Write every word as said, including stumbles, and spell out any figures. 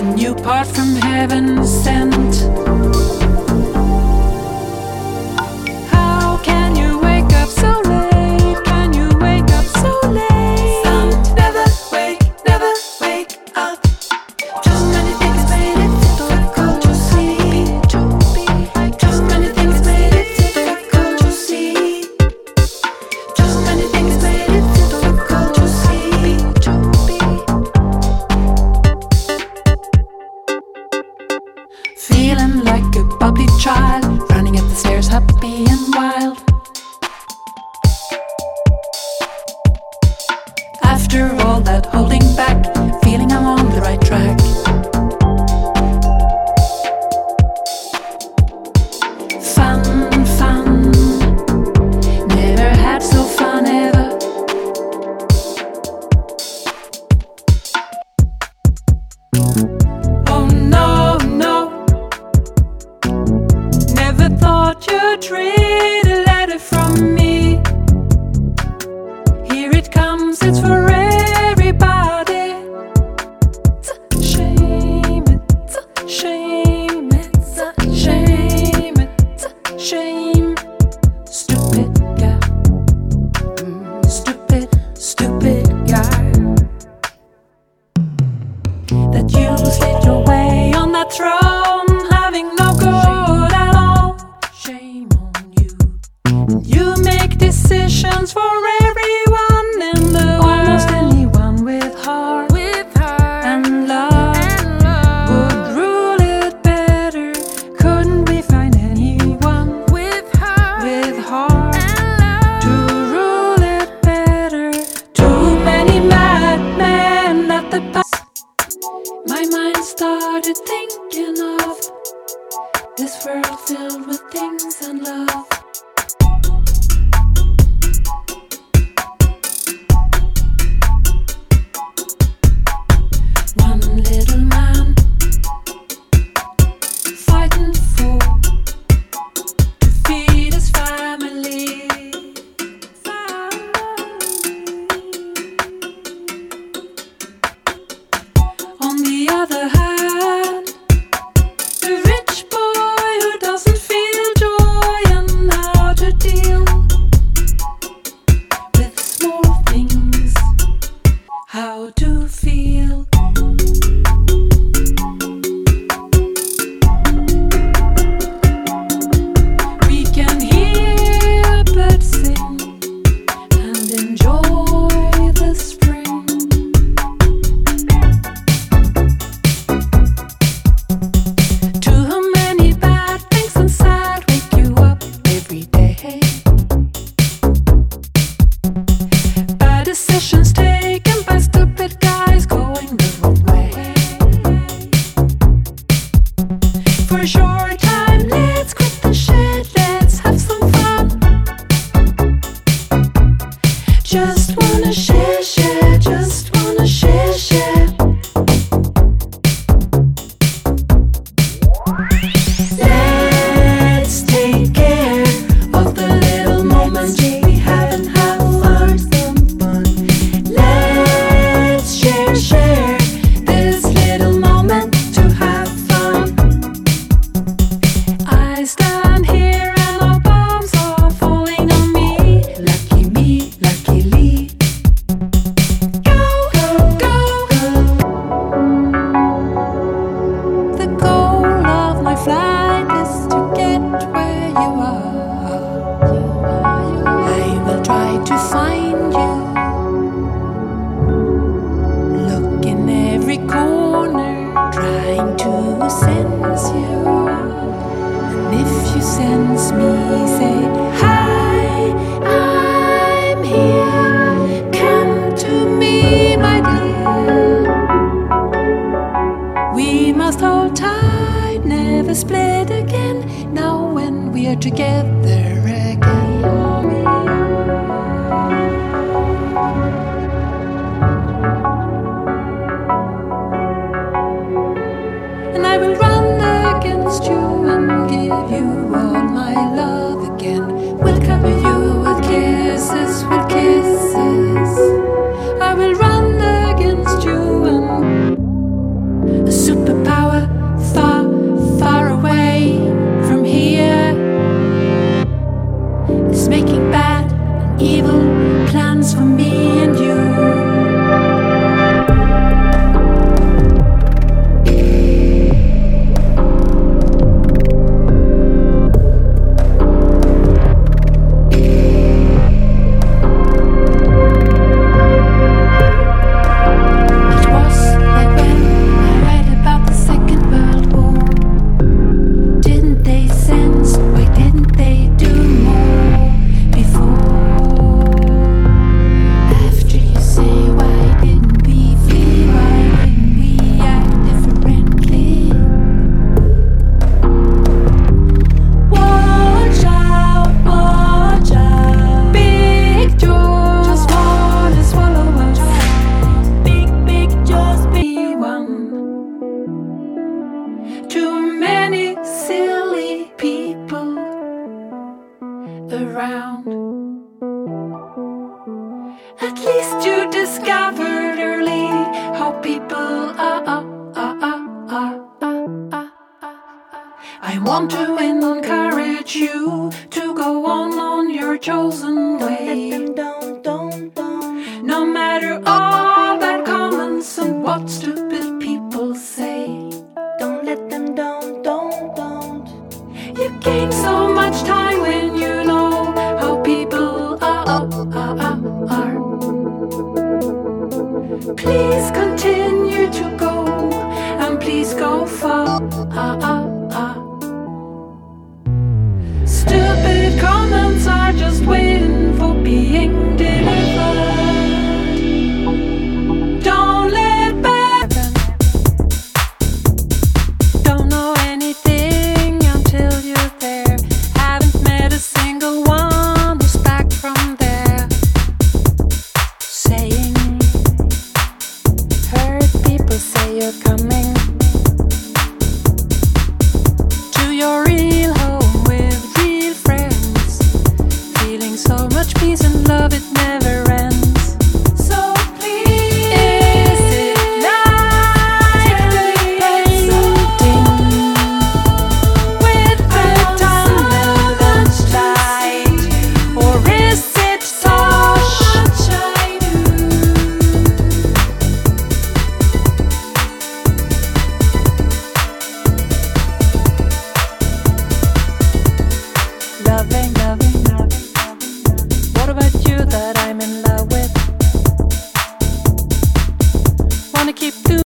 a new part from heaven sent. How can you wake up so late? Can you wake up so late? Some never wake, never wake up. Too many things made it difficult to see. Too many things made it difficult to see. Too many things made it difficult to see. Feeling like a bubbly child, running up the stairs happy and wild. After all that holding back, feeling I'm on the right track. Fun, fun, never had so fun ever. Oh no, no, never thought you'd read a letter from me. Here it comes, it's for everybody. It's a shame, it's a shame, it's a shame, it's a shame. Stupid guy, mm, stupid, stupid guy. That you slid your way on that throne, having no good at all. Shame on you. You make decisions for everyone in the world. Almost anyone with heart, with heart and love, and love would rule it better. Couldn't we find anyone with heart, with heart and love to rule it better? Too many madmen at the past. My mind started thinking of this world filled with things and love. One little man fighting for to feed his family. On the other hand, the rich boy who doesn't feel joy and how to deal with small things, how to feel. We can hear birds sing and enjoy the spring. Too many bad things inside wake you up every day. Bad decisions taken by stupid guys going the wrong way. For a short time, let's quit the shit, let's have some fun. Just wanna share, share, just wanna share, share. Let's take care of the little moments we haven't had fun. Let's share, share this little moment to have fun. I stand here and no bombs are falling on me. Lucky me, luckily. Go, go, go. The goal of my flight is to get where you are. I will try to find you. Look in every corner, trying to sense you. And if you sense me, say hi, I'm here. Come to me, my dear. We must hold tight, never split again. Now when we are together again. And I will run against you and give you all my love again. We'll cover you with kisses, with kisses. I will run against you and a super want to encourage you to go on on your chosen way. Don't, don't, don't. No matter all that comments and what stupid people say. Don't let them down, don't, don't. You gain so much time when you know how people are. are, are, are. Please continue to go, and please go far. Ah, ah, ah. Stupid comments are just waiting for being delivered. Don't let back. Don't know anything until you're there. Haven't met a single one who's back from there. Saying, heard people say you're coming to your ears.